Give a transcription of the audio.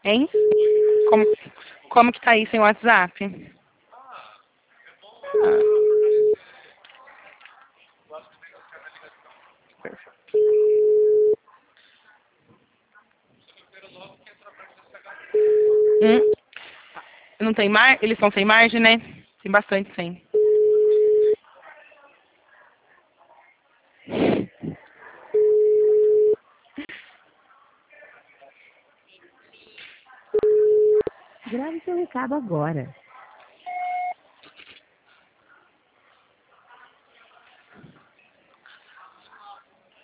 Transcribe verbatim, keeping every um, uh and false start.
Hein? Como, como que tá aí sem WhatsApp? Ah. Hum? Não tem mar... Eles estão sem margem, né? Tem bastante sem. Grave seu recado agora.